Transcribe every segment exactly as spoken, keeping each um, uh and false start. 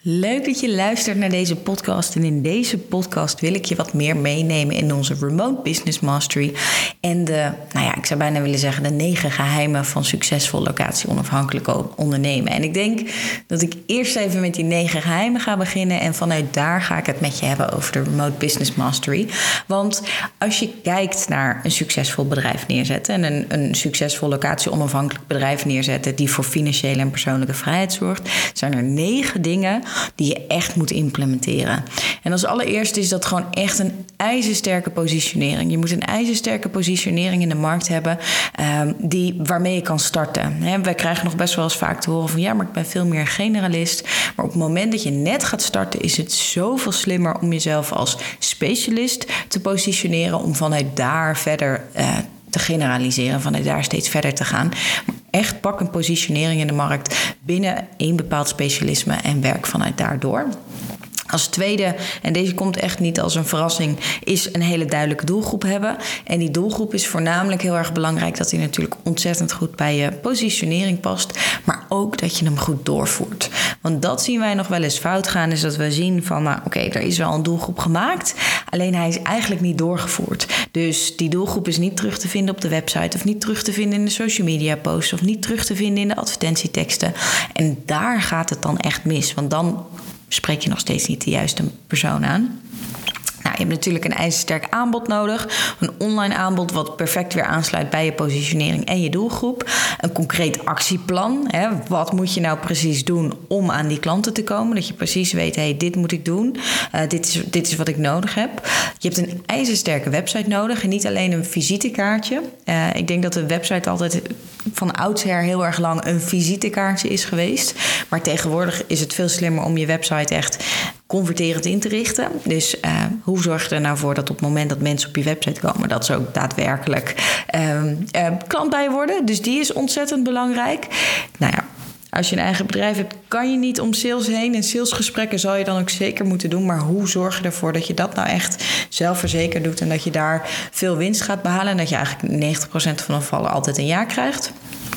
Leuk dat je luistert naar deze podcast. En in deze podcast wil ik je wat meer meenemen in onze Remote Business Mastery. En de, nou ja, ik zou bijna willen zeggen de negen geheimen van succesvol locatie-onafhankelijk ondernemen. En ik denk dat ik eerst even met die negen geheimen ga beginnen. En vanuit daar ga ik het met je hebben over de Remote Business Mastery. Want als je kijkt naar een succesvol bedrijf neerzetten en een, een succesvol locatie-onafhankelijk bedrijf neerzetten die voor financiële en persoonlijke vrijheid zorgt, zijn er negen dingen die je echt moet implementeren. En als allereerste is dat gewoon echt een ijzersterke positionering. Je moet een ijzersterke positionering in de markt hebben um, die, waarmee je kan starten. He, wij krijgen nog best wel eens vaak te horen van ja, maar ik ben veel meer generalist. Maar op het moment dat je net gaat starten is het zoveel slimmer om jezelf als specialist te positioneren om vanuit daar verder uh, te generaliseren, vanuit daar steeds verder te gaan. Echt pak een positionering in de markt binnen één bepaald specialisme en werk vanuit daardoor. Als tweede, en deze komt echt niet als een verrassing, is een hele duidelijke doelgroep hebben. En die doelgroep is voornamelijk heel erg belangrijk dat die natuurlijk ontzettend goed bij je positionering past. Maar ook dat je hem goed doorvoert. Want dat zien wij nog wel eens fout gaan, is dat we zien van, nou oké, okay, er is wel een doelgroep gemaakt. Alleen hij is eigenlijk niet doorgevoerd. Dus die doelgroep is niet terug te vinden op de website of niet terug te vinden in de social media posts of niet terug te vinden in de advertentieteksten. En daar gaat het dan echt mis, want dan spreek je nog steeds niet de juiste persoon aan. Nou, je hebt natuurlijk een ijzersterk aanbod nodig. Een online aanbod wat perfect weer aansluit bij je positionering en je doelgroep. Een concreet actieplan. Hè. Wat moet je nou precies doen om aan die klanten te komen? Dat je precies weet, hey, dit moet ik doen. Uh, dit, is, dit is wat ik nodig heb. Je hebt een ijzersterke website nodig en niet alleen een visitekaartje. Uh, ik denk dat de website altijd van oudsher heel erg lang een visitekaartje is geweest. Maar tegenwoordig is het veel slimmer om je website echt converterend in te richten. Dus uh, hoe zorg je er nou voor dat op het moment dat mensen op je website komen, dat ze ook daadwerkelijk uh, uh, klant bij worden. Dus die is ontzettend belangrijk. Nou ja, als je een eigen bedrijf hebt, kan je niet om sales heen. En salesgesprekken zal je dan ook zeker moeten doen. Maar hoe zorg je ervoor dat je dat nou echt zelfverzekerd doet en dat je daar veel winst gaat behalen en dat je eigenlijk negentig procent van de gevallen altijd een ja krijgt?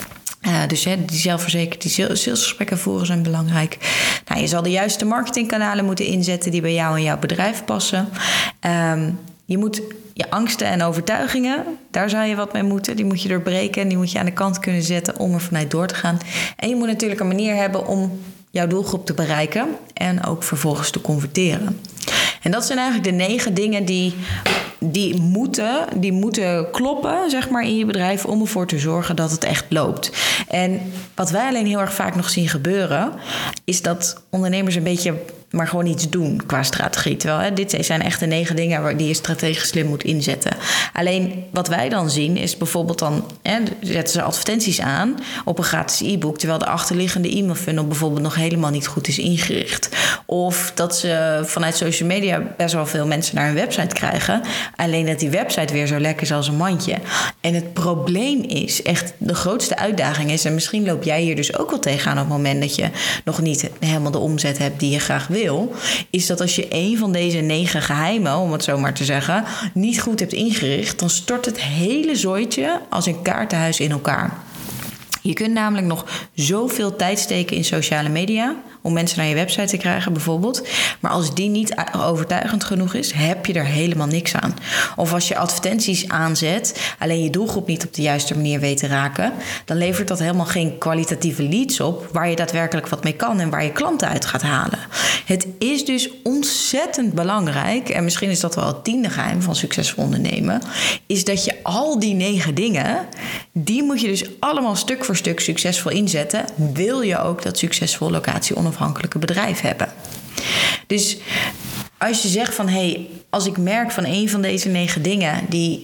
Uh, dus hè, die zelfverzekerd, die salesgesprekken voeren zijn belangrijk. Nou, je zal de juiste marketingkanalen moeten inzetten die bij jou en jouw bedrijf passen. Um, je moet je angsten en overtuigingen, daar zou je wat mee moeten. Die moet je doorbreken en die moet je aan de kant kunnen zetten om er vanuit door te gaan. En je moet natuurlijk een manier hebben om jouw doelgroep te bereiken en ook vervolgens te converteren. En dat zijn eigenlijk de negen dingen die, die, moeten, die moeten kloppen, zeg maar, in je bedrijf om ervoor te zorgen dat het echt loopt. En wat wij alleen heel erg vaak nog zien gebeuren, is dat ondernemers een beetje maar gewoon iets doen qua strategie. Terwijl hè, dit zijn echt de negen dingen die je strategisch slim moet inzetten. Alleen wat wij dan zien is bijvoorbeeld dan hè, zetten ze advertenties aan op een gratis e-book, terwijl de achterliggende e-mailfunnel bijvoorbeeld nog helemaal niet goed is ingericht. Of dat ze vanuit social media best wel veel mensen naar hun website krijgen, alleen dat die website weer zo lekker is als een mandje. En het probleem is, echt de grootste uitdaging is, en misschien loop jij hier dus ook wel tegenaan op het moment dat je nog niet helemaal de omzet hebt die je graag wil, Wil, is dat als je een van deze negen geheimen, om het zo maar te zeggen, niet goed hebt ingericht, dan stort het hele zooitje als een kaartenhuis in elkaar. Je kunt namelijk nog zoveel tijd steken in sociale media om mensen naar je website te krijgen bijvoorbeeld. Maar als die niet overtuigend genoeg is, heb je er helemaal niks aan. Of als je advertenties aanzet, alleen je doelgroep niet op de juiste manier weet te raken, dan levert dat helemaal geen kwalitatieve leads op waar je daadwerkelijk wat mee kan en waar je klanten uit gaat halen. Het is dus ontzettend belangrijk, en misschien is dat wel het tiende geheim van succesvol ondernemen, is dat je al die negen dingen, die moet je dus allemaal stuk voor stuk succesvol inzetten, wil je ook dat succesvol locatie-onafhankelijke bedrijf hebben. Dus als je zegt van, hé, hey, als ik merk van een van deze negen dingen, die,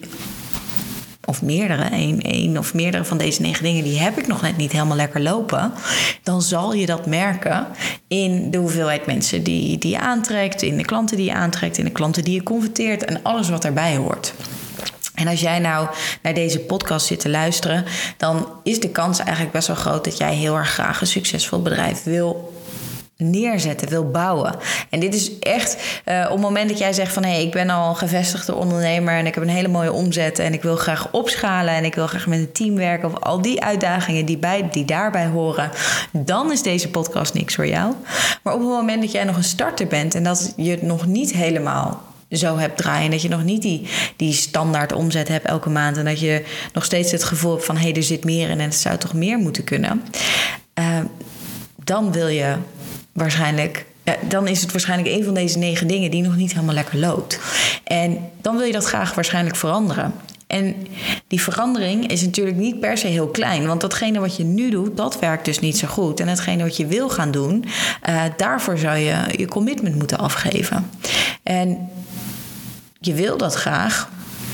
of meerdere, één, één of meerdere van deze negen dingen, die heb ik nog net niet helemaal lekker lopen, dan zal je dat merken in de hoeveelheid mensen die, die je aantrekt, in de klanten die je aantrekt, in de klanten die je converteert en alles wat erbij hoort. En als jij nou naar deze podcast zit te luisteren, dan is de kans eigenlijk best wel groot dat jij heel erg graag een succesvol bedrijf wil neerzetten, wil bouwen. En dit is echt uh, op het moment dat jij zegt van... hé, hey, ik ben al een gevestigde ondernemer... en ik heb een hele mooie omzet... en ik wil graag opschalen... en ik wil graag met een team werken... of al die uitdagingen die, bij, die daarbij horen... dan is deze podcast niks voor jou. Maar op het moment dat jij nog een starter bent... en dat je het nog niet helemaal zo hebt draaien... dat je nog niet die, die standaard omzet hebt elke maand... en dat je nog steeds het gevoel hebt van... hé, hey, er zit meer in en het zou toch meer moeten kunnen... Uh, dan wil je... waarschijnlijk, ja, dan is het waarschijnlijk een van deze negen dingen die nog niet helemaal lekker loopt. En dan wil je dat graag waarschijnlijk veranderen. En die verandering is natuurlijk niet per se heel klein. Want datgene wat je nu doet, dat werkt dus niet zo goed. En hetgene wat je wil gaan doen, uh, daarvoor zou je je commitment moeten afgeven. En je wil dat graag...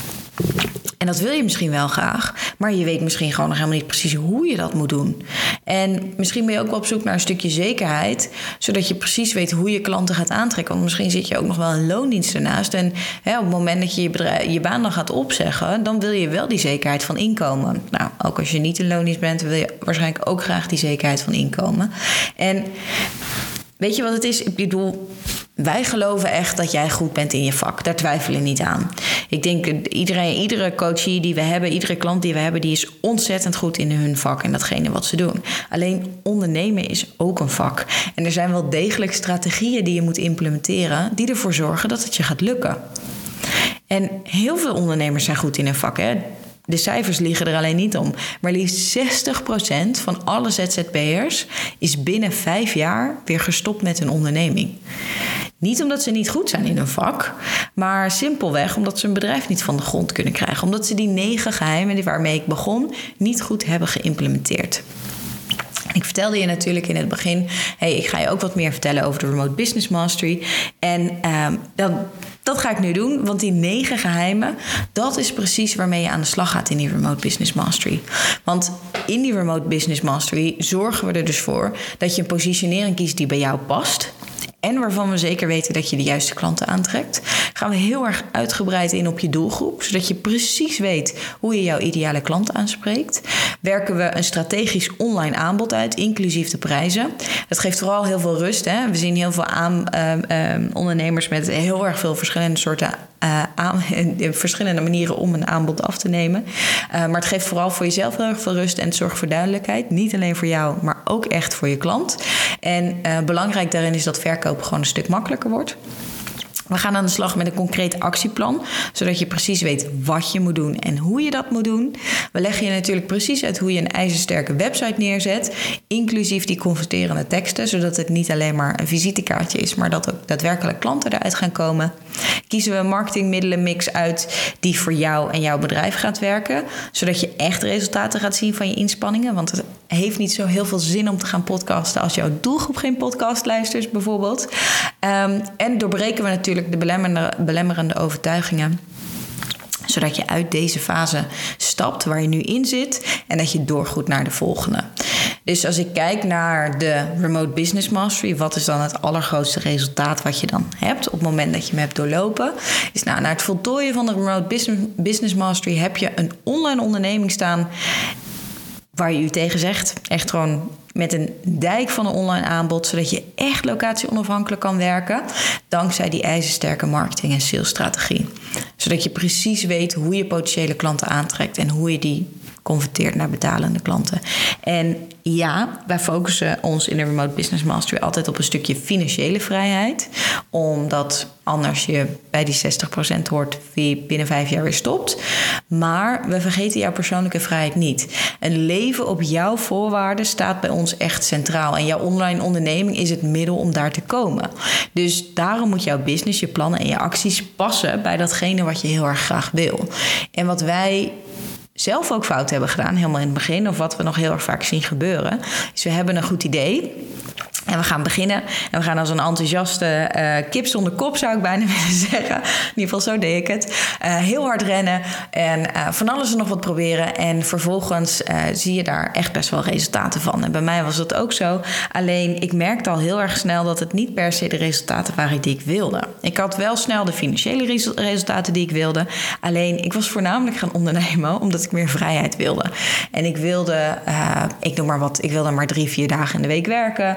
En dat wil je misschien wel graag, maar je weet misschien gewoon nog helemaal niet precies hoe je dat moet doen. En misschien ben je ook wel op zoek naar een stukje zekerheid, zodat je precies weet hoe je klanten gaat aantrekken. Want misschien zit je ook nog wel een loondienst ernaast. En hè, op het moment dat je je, bedrijf, je baan dan gaat opzeggen, dan wil je wel die zekerheid van inkomen. Nou, ook als je niet in loondienst bent, wil je waarschijnlijk ook graag die zekerheid van inkomen. En weet je wat het is? Ik bedoel, wij geloven echt dat jij goed bent in je vak. Daar twijfelen we niet aan. Ik denk, iedereen, iedere coachie die we hebben, iedere klant die we hebben, die is ontzettend goed in hun vak en datgene wat ze doen. Alleen ondernemen is ook een vak. En er zijn wel degelijk strategieën die je moet implementeren die ervoor zorgen dat het je gaat lukken. En heel veel ondernemers zijn goed in hun vak, hè. De cijfers liegen er alleen niet om. Maar liefst zestig procent van alle Z Z P'ers is binnen vijf jaar weer gestopt met hun onderneming. Niet omdat ze niet goed zijn in hun vak, maar simpelweg omdat ze hun bedrijf niet van de grond kunnen krijgen. Omdat ze die negen geheimen waarmee ik begon niet goed hebben geïmplementeerd. Ik vertelde je natuurlijk in het begin, hey, ik ga je ook wat meer vertellen over de Remote Business Mastery. En um, dat, dat ga ik nu doen, want die negen geheimen, dat is precies waarmee je aan de slag gaat in die Remote Business Mastery. Want in die Remote Business Mastery zorgen we er dus voor dat je een positionering kiest die bij jou past. En waarvan we zeker weten dat je de juiste klanten aantrekt. Gaan we heel erg uitgebreid in op je doelgroep. Zodat je precies weet hoe je jouw ideale klant aanspreekt. Werken we een strategisch online aanbod uit, inclusief de prijzen. Dat geeft vooral heel veel rust. Hè? We zien heel veel aan, uh, uh, ondernemers met heel erg veel verschillende soorten uh, aan, verschillende manieren om een aanbod af te nemen. Uh, maar het geeft vooral voor jezelf heel erg veel rust en het zorgt voor duidelijkheid. Niet alleen voor jou, maar ook echt voor je klant. En uh, belangrijk daarin is dat verkopen gewoon een stuk makkelijker wordt. We gaan aan de slag met een concreet actieplan, zodat je precies weet wat je moet doen en hoe je dat moet doen. We leggen je natuurlijk precies uit hoe je een ijzersterke website neerzet, inclusief die converterende teksten, zodat het niet alleen maar een visitekaartje is, maar dat ook daadwerkelijk klanten eruit gaan komen. Kiezen we een marketingmiddelenmix uit die voor jou en jouw bedrijf gaat werken, zodat je echt resultaten gaat zien van je inspanningen, want het heeft niet zo heel veel zin om te gaan podcasten als jouw doelgroep geen podcast luistert bijvoorbeeld. Um, en doorbreken we natuurlijk de belemmerende, belemmerende overtuigingen, zodat je uit deze fase stapt waar je nu in zit en dat je doorgroeit naar de volgende. Dus als ik kijk naar de Remote Business Mastery, wat is dan het allergrootste resultaat wat je dan hebt op het moment dat je me hebt doorlopen? Is nou, na het voltooien van de Remote Business Mastery heb je een online onderneming staan waar je u tegen zegt. Echt gewoon met een dijk van een online aanbod, zodat je echt locatie onafhankelijk kan werken, dankzij die ijzersterke marketing- en salesstrategie. Zodat je precies weet hoe je potentiële klanten aantrekt en hoe je die converteert naar betalende klanten. En ja, wij focussen ons in de Remote Business Mastery altijd op een stukje financiële vrijheid, omdat anders je bij die zestig procent hoort wie binnen vijf jaar weer stopt. Maar we vergeten jouw persoonlijke vrijheid niet. Een leven op jouw voorwaarden staat bij ons echt centraal. En jouw online onderneming is het middel om daar te komen. Dus daarom moet jouw business, je plannen en je acties passen bij datgene wat je heel erg graag wil. En wat wij zelf ook fout hebben gedaan, helemaal in het begin, of wat we nog heel erg vaak zien gebeuren, is we hebben een goed idee en we gaan beginnen en we gaan als een enthousiaste uh, kip zonder kop, zou ik bijna willen zeggen. In ieder geval, zo deed ik het. Uh, heel hard rennen en uh, van alles en nog wat proberen. En vervolgens uh, zie je daar echt best wel resultaten van. En bij mij was dat ook zo. Alleen, ik merkte al heel erg snel dat het niet per se de resultaten waren die ik wilde. Ik had wel snel de financiële resultaten die ik wilde. Alleen, ik was voornamelijk gaan ondernemen omdat ik meer vrijheid wilde. En ik wilde, uh, ik noem maar wat, ik wilde maar drie, vier dagen in de week werken. Ik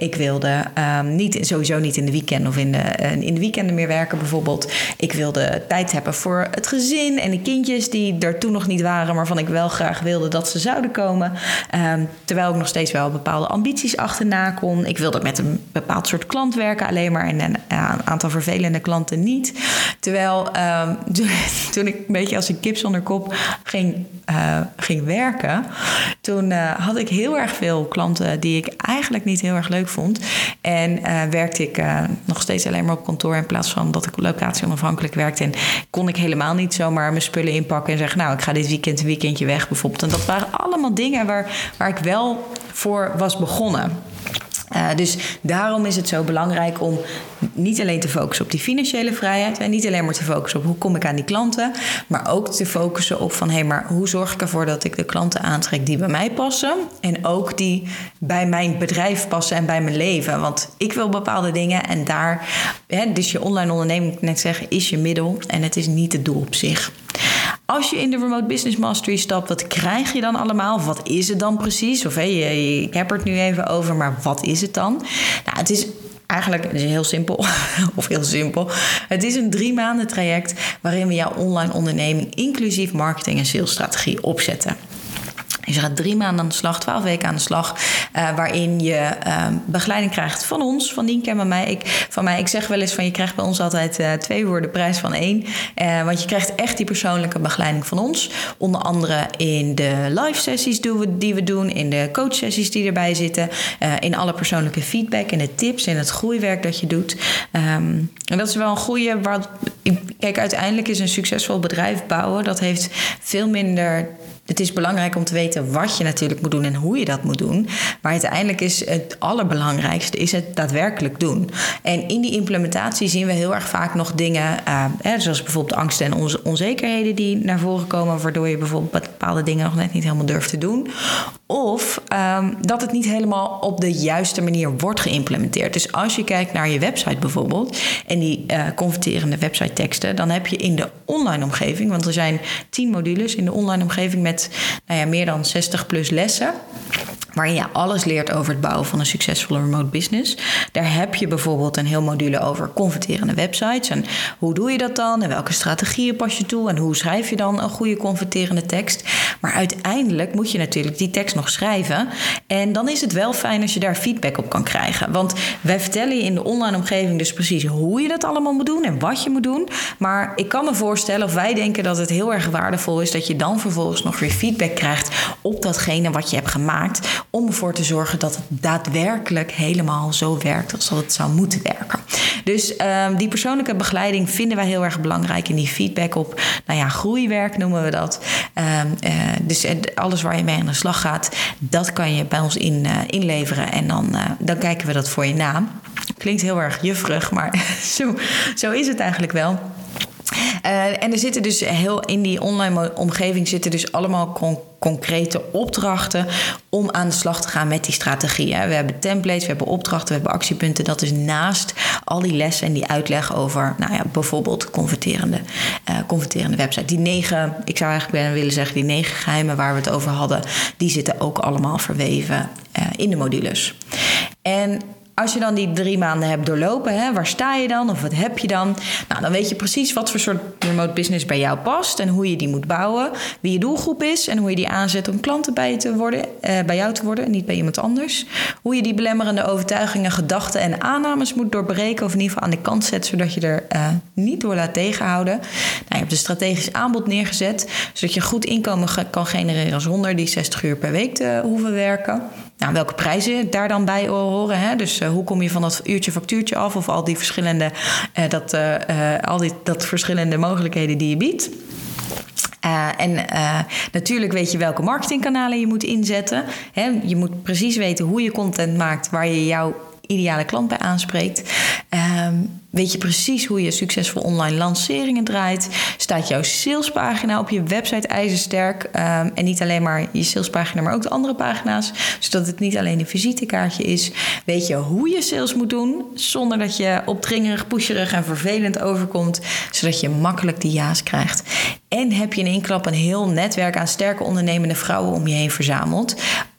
Ik wilde um, niet, sowieso niet in de weekend of in de, uh, in de weekenden meer werken bijvoorbeeld. Ik wilde tijd hebben voor het gezin en de kindjes die er toen nog niet waren, maar waarvan ik wel graag wilde dat ze zouden komen. Um, terwijl ik nog steeds wel bepaalde ambities achterna kon. Ik wilde met een bepaald soort klant werken, alleen maar en een uh, aantal vervelende klanten niet. Terwijl um, toen ik een beetje als een kip zonder kop ging, uh, ging werken, toen uh, had ik heel erg veel klanten die ik eigenlijk niet heel erg leuk vond. En uh, werkte ik uh, nog steeds alleen maar op kantoor in plaats van dat ik locatie onafhankelijk werkte. En kon ik helemaal niet zomaar mijn spullen inpakken en zeggen, nou, ik ga dit weekend een weekendje weg bijvoorbeeld. En dat waren allemaal dingen waar, waar ik wel voor was begonnen. Uh, dus daarom is het zo belangrijk om niet alleen te focussen op die financiële vrijheid en niet alleen maar te focussen op hoe kom ik aan die klanten, maar ook te focussen op van hé, hey, maar hoe zorg ik ervoor dat ik de klanten aantrek die bij mij passen en ook die bij mijn bedrijf passen en bij mijn leven. Want ik wil bepaalde dingen en daar, hè, dus je online onderneming, ik net zeggen, is je middel en het is niet het doel op zich. Als je in de Remote Business Mastery stapt, wat krijg je dan allemaal? Of wat is het dan precies? Of hey, ik heb er het nu even over, maar wat is het dan? Nou, het is eigenlijk het is heel simpel, of heel simpel. Het is een drie maanden traject waarin we jouw online onderneming inclusief marketing en salesstrategie opzetten. Dus je gaat drie maanden aan de slag, twaalf weken aan de slag, uh, waarin je uh, begeleiding krijgt van ons, van Nienke en van mij. Ik, van mij. Ik zeg wel eens van je krijgt bij ons altijd uh, twee voor de prijs van één. Uh, want je krijgt echt die persoonlijke begeleiding van ons. Onder andere in de live sessies die we doen, in de coach sessies die erbij zitten, uh, in alle persoonlijke feedback en de tips en het groeiwerk dat je doet. Um, en dat is wel een goede. Waar, kijk, uiteindelijk is een succesvol bedrijf bouwen, dat heeft veel minder. Het is belangrijk om te weten wat je natuurlijk moet doen en hoe je dat moet doen. Maar uiteindelijk is het allerbelangrijkste is het daadwerkelijk doen. En in die implementatie zien we heel erg vaak nog dingen, uh, hè, zoals bijvoorbeeld de angsten en onze onzekerheden die naar voren komen, waardoor je bijvoorbeeld bepaalde dingen nog net niet helemaal durft te doen. Of um, dat het niet helemaal op de juiste manier wordt geïmplementeerd. Dus als je kijkt naar je website bijvoorbeeld en die uh, converterende website teksten, dan heb je in de online omgeving, want er zijn tien modules in de online omgeving met nou ja, meer dan zestig plus lessen, waarin je alles leert over het bouwen van een succesvolle remote business. Daar heb je bijvoorbeeld een heel module over converterende websites. En hoe doe je dat dan? En welke strategieën pas je toe? En hoe schrijf je dan een goede converterende tekst? Maar uiteindelijk moet je natuurlijk die tekst nog schrijven. En dan is het wel fijn als je daar feedback op kan krijgen. Want wij vertellen je in de online omgeving dus precies hoe je dat allemaal moet doen en wat je moet doen. Maar ik kan me voorstellen, of wij denken dat het heel erg waardevol is dat je dan vervolgens nog weer feedback krijgt op datgene wat je hebt gemaakt, om ervoor te zorgen dat het daadwerkelijk helemaal zo werkt als dat het zou moeten werken. Dus um, die persoonlijke begeleiding vinden wij heel erg belangrijk. En die feedback op, nou ja, groeiwerk noemen we dat. Um, uh, dus alles waar je mee aan de slag gaat, dat kan je bij ons in, uh, inleveren. En dan, uh, dan kijken we dat voor je na. Klinkt heel erg jufferig, maar zo, zo is het eigenlijk wel. Uh, en er zitten dus heel in die online omgeving zitten dus allemaal con- concrete opdrachten om aan de slag te gaan met die strategieën. We hebben templates, we hebben opdrachten, we hebben actiepunten. Dat is naast al die lessen en die uitleg over, nou ja, bijvoorbeeld converterende, uh, converterende website. Die negen, ik zou eigenlijk bijna willen zeggen, die negen geheimen waar we het over hadden, die zitten ook allemaal verweven uh, in de modules. En als je dan die drie maanden hebt doorlopen, hè, waar sta je dan of wat heb je dan? Nou, dan weet je precies wat voor soort remote business bij jou past en hoe je die moet bouwen, wie je doelgroep is en hoe je die aanzet om klanten bij, je te worden, eh, bij jou te worden en niet bij iemand anders. Hoe je die belemmerende overtuigingen, gedachten en aannames moet doorbreken of in ieder geval aan de kant zet, zodat je er uh, niet door laat tegenhouden. Nou, je hebt een strategisch aanbod neergezet, zodat je goed inkomen ge- kan genereren zonder die zestig uur per week te hoeven werken. Nou, welke prijzen daar dan bij horen. Hè? Dus uh, hoe kom je van dat uurtje factuurtje af of al die verschillende, uh, dat, uh, uh, al die dat verschillende mogelijkheden die je biedt. Uh, en uh, natuurlijk weet je welke marketingkanalen je moet inzetten. Hè? Je moet precies weten hoe je content maakt waar je jouw ideale klant bij aanspreekt. Um, Weet je precies hoe je succesvol online lanceringen draait? Staat jouw salespagina op je website ijzersterk? Um, en niet alleen maar je salespagina, maar ook de andere pagina's. Zodat het niet alleen een visitekaartje is. Weet je hoe je sales moet doen, zonder dat je opdringerig, pusherig en vervelend overkomt. Zodat je makkelijk die ja's krijgt. En heb je in één klap een heel netwerk aan sterke ondernemende vrouwen om je heen verzameld.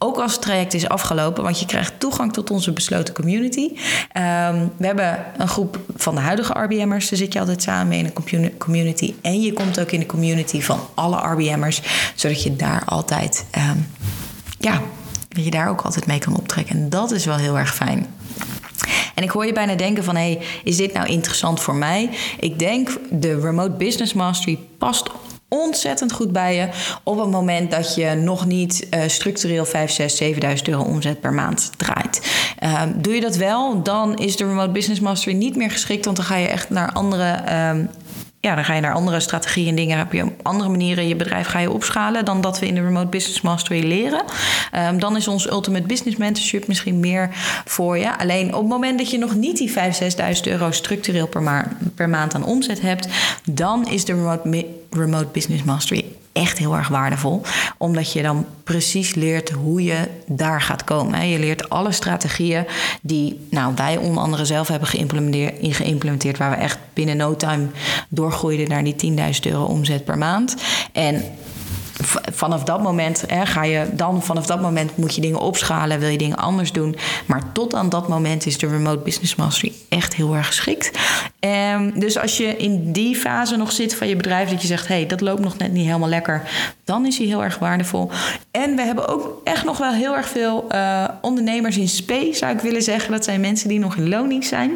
Ook als het traject is afgelopen, want je krijgt toegang tot onze besloten community. Um, we hebben een groep van de huidige R B M'ers. Daar zit je altijd samen in een community. En je komt ook in de community van alle R B M'ers, zodat je daar altijd, um, ja, dat je daar ook altijd mee kan optrekken. En dat is wel heel erg fijn. En ik hoor je bijna denken van, hey, is dit nou interessant voor mij? Ik denk, de Remote Business Mastery past ontzettend goed bij je op het moment dat je nog niet uh, structureel vijf, zes, zevenduizend euro omzet per maand draait. Uh, doe je dat wel, dan is de Remote Business Mastery niet meer geschikt, want dan ga je echt naar andere... Um, Ja, dan ga je naar andere strategieën en dingen. Heb je op andere manieren je bedrijf ga je opschalen dan dat we in de Remote Business Mastery leren. Um, dan is ons Ultimate Business Mentorship misschien meer voor je. Alleen op het moment dat je nog niet die vijf, zesduizend euro structureel per, ma- per maand aan omzet hebt, dan is de Remote, Remote Business Mastery echt heel erg waardevol. Omdat je dan precies leert hoe je daar gaat komen. Je leert alle strategieën die nou, wij onder andere zelf hebben geïmplementeerd, geïmplementeerd, waar we echt binnen no time doorgroeiden naar die tienduizend euro omzet per maand. En vanaf dat moment hè, ga je dan vanaf dat moment moet je dingen opschalen, wil je dingen anders doen. Maar tot aan dat moment is de Remote Business Mastery echt heel erg geschikt. Um, dus als je in die fase nog zit van je bedrijf, dat je zegt, hé, hey, dat loopt nog net niet helemaal lekker, dan is hij heel erg waardevol. En we hebben ook echt nog wel heel erg veel uh, ondernemers in spe, zou ik willen zeggen. Dat zijn mensen die nog in loondienst zijn.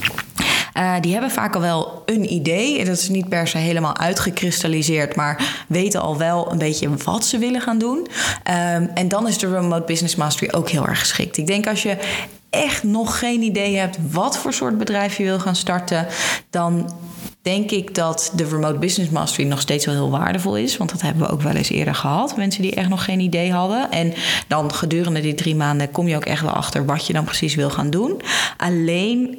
Uh, die hebben vaak al wel een idee. Dat is niet per se helemaal uitgekristalliseerd, maar weten al wel een beetje wat ze willen gaan doen. Um, en dan is de Remote Business Mastery ook heel erg geschikt. Ik denk als je echt nog geen idee hebt wat voor soort bedrijf je wil gaan starten, dan denk ik dat de Remote Business Mastery nog steeds wel heel waardevol is. Want dat hebben we ook wel eens eerder gehad. Mensen die echt nog geen idee hadden. En dan gedurende die drie maanden kom je ook echt wel achter wat je dan precies wil gaan doen. Alleen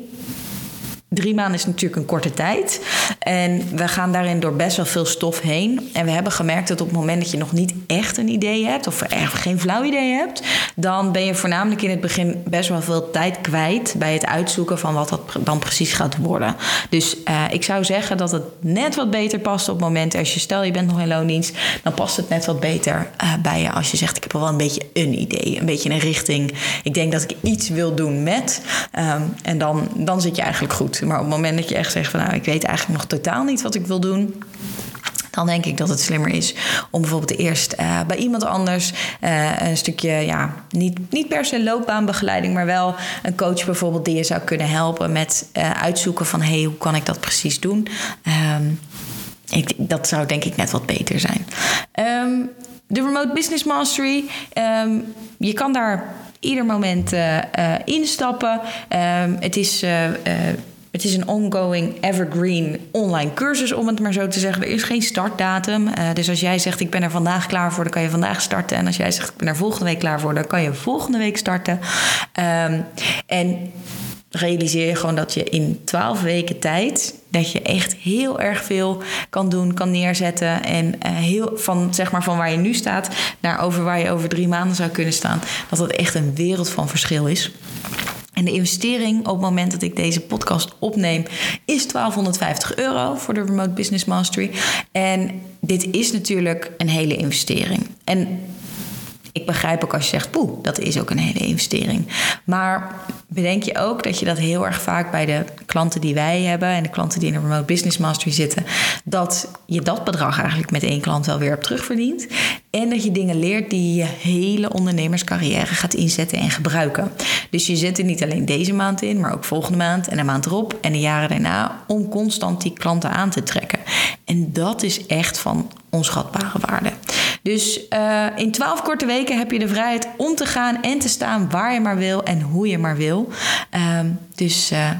Drie maanden is natuurlijk een korte tijd. En we gaan daarin door best wel veel stof heen. En we hebben gemerkt dat op het moment dat je nog niet echt een idee hebt, of echt geen flauw idee hebt, dan ben je voornamelijk in het begin best wel veel tijd kwijt bij het uitzoeken van wat dat dan precies gaat worden. Dus uh, ik zou zeggen dat het net wat beter past op het moment, als je stel je bent nog in loondienst, dan past het net wat beter uh, bij je als je zegt, ik heb wel een beetje een idee, een beetje een richting. Ik denk dat ik iets wil doen met. Um, en dan, dan zit je eigenlijk goed. Maar op het moment dat je echt zegt van nou, ik weet eigenlijk nog totaal niet wat ik wil doen, dan denk ik dat het slimmer is om bijvoorbeeld eerst uh, bij iemand anders uh, een stukje, ja, niet, niet per se loopbaanbegeleiding, maar wel een coach bijvoorbeeld die je zou kunnen helpen met uh, uitzoeken van hé, hey, hoe kan ik dat precies doen? Um, ik, dat zou denk ik net wat beter zijn. Um, de Remote Business Mastery, um, je kan daar ieder moment uh, uh, instappen. Um, het is Uh, uh, Het is een ongoing, evergreen online cursus, om het maar zo te zeggen. Er is geen startdatum. Uh, dus als jij zegt, ik ben er vandaag klaar voor, dan kan je vandaag starten. En als jij zegt, ik ben er volgende week klaar voor, dan kan je volgende week starten. Um, en realiseer je gewoon dat je in twaalf weken tijd, dat je echt heel erg veel kan doen, kan neerzetten. En uh, heel van, zeg maar, van waar je nu staat naar over waar je over drie maanden zou kunnen staan. Dat dat echt een wereld van verschil is. En de investering op het moment dat ik deze podcast opneem is twaalfhonderdvijftig euro voor de Remote Business Mastery. En dit is natuurlijk een hele investering. En ik begrijp ook als je zegt, poeh, dat is ook een hele investering. Maar bedenk je ook dat je dat heel erg vaak bij de klanten die wij hebben en de klanten die in de Remote Business Mastery zitten, dat je dat bedrag eigenlijk met één klant wel weer hebt terugverdiend. En dat je dingen leert die je hele ondernemerscarrière gaat inzetten en gebruiken. Dus je zet er niet alleen deze maand in, maar ook volgende maand en de maand erop en de jaren daarna om constant die klanten aan te trekken. En dat is echt van onschatbare waarde. Dus uh, in twaalf korte weken heb je de vrijheid om te gaan en te staan waar je maar wil en hoe je maar wil. Um, dus Uh,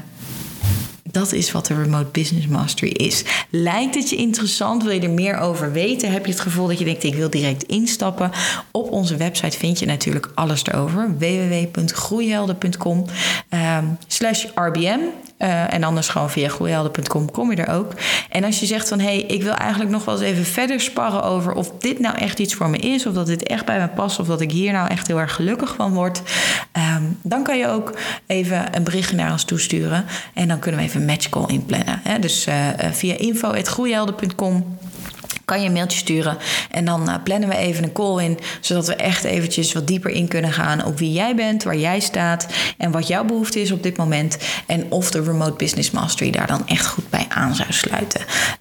Dat is wat de Remote Business Mastery is. Lijkt het je interessant? Wil je er meer over weten? Heb je het gevoel dat je denkt, ik wil direct instappen? Op onze website vind je natuurlijk alles erover. w w w punt groeihelden punt com um, slash R B M. Uh, en anders gewoon via groeihelden punt com kom je er ook. En als je zegt van, hé, hey, ik wil eigenlijk nog wel eens even verder sparren over of dit nou echt iets voor me is, of dat dit echt bij me past, of dat ik hier nou echt heel erg gelukkig van word, um, dan kan je ook even een berichtje naar ons toesturen. En dan kunnen we even een matchcall inplannen. Hè? Dus uh, via info at groeihelden punt com kan je een mailtje sturen en dan uh, plannen we even een call in, zodat we echt eventjes wat dieper in kunnen gaan op wie jij bent, waar jij staat en wat jouw behoefte is op dit moment en of de Remote Business Mastery daar dan echt goed bij aan zou sluiten.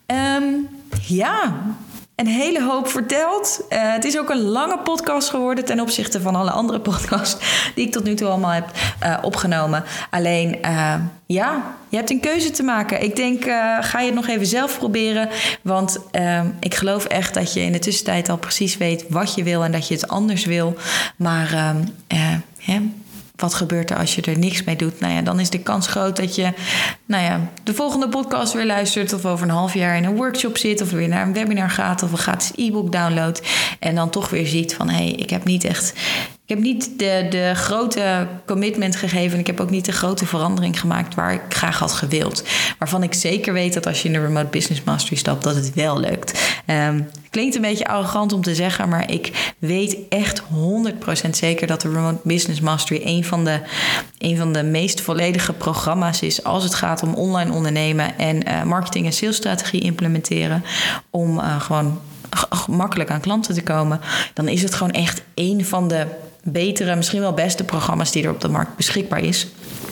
Um, ja... Een hele hoop verteld. Uh, het is ook een lange podcast geworden ten opzichte van alle andere podcasts die ik tot nu toe allemaal heb uh, opgenomen. Alleen, uh, ja, je hebt een keuze te maken. Ik denk, uh, ga je het nog even zelf proberen. Want uh, ik geloof echt dat je in de tussentijd al precies weet wat je wil en dat je het anders wil. Maar uh, uh, yeah. Wat gebeurt er als je er niks mee doet? Nou ja, dan is de kans groot dat je nou ja, de volgende podcast weer luistert, of over een half jaar in een workshop zit, of weer naar een webinar gaat, of een gratis e-book downloadt. En dan toch weer ziet van, hé, hey, ik heb niet echt... Ik heb niet de, de grote commitment gegeven. Ik heb ook niet de grote verandering gemaakt waar ik graag had gewild. Waarvan ik zeker weet dat als je in de Remote Business Mastery stapt, dat het wel lukt. Um, klinkt een beetje arrogant om te zeggen, maar ik weet echt honderd procent zeker dat de Remote Business Mastery een van de, een van de meest volledige programma's is als het gaat om online ondernemen en uh, marketing en salesstrategie implementeren. Om uh, gewoon makkelijk aan klanten te komen. Dan is het gewoon echt een van de betere, misschien wel beste programma's die er op de markt beschikbaar is.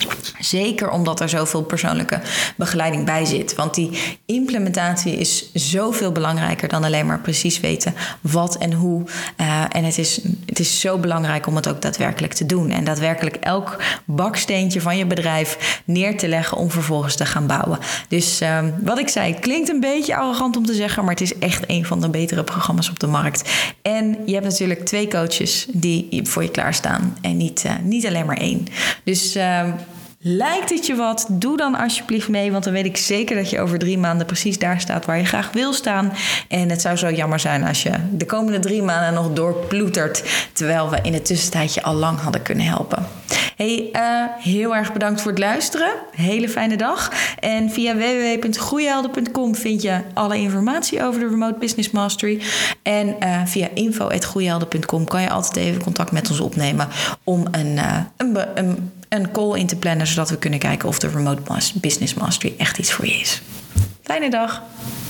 Zeker omdat er zoveel persoonlijke begeleiding bij zit. Want die implementatie is zoveel belangrijker dan alleen maar precies weten wat en hoe. Uh, en het is, het is zo belangrijk om het ook daadwerkelijk te doen. En daadwerkelijk elk baksteentje van je bedrijf neer te leggen om vervolgens te gaan bouwen. Dus uh, wat ik zei, het klinkt een beetje arrogant om te zeggen, maar het is echt een van de betere programma's op de markt. En je hebt natuurlijk twee coaches die voor je klaarstaan en niet, uh, niet alleen maar één. Dus Uh, lijkt het je wat? Doe dan alsjeblieft mee, want dan weet ik zeker dat je over drie maanden precies daar staat waar je graag wil staan. En het zou zo jammer zijn als je de komende drie maanden nog doorploetert, terwijl we in het tussentijdje al lang hadden kunnen helpen. Hey, uh, heel erg bedankt voor het luisteren. Hele fijne dag. En via w w w punt groeihelden punt com vind je alle informatie over de Remote Business Mastery. En uh, via info at groeihelden punt com kan je altijd even contact met ons opnemen om een, uh, een, een, een call in te plannen, zodat we kunnen kijken of de Remote Business Mastery echt iets voor je is. Fijne dag.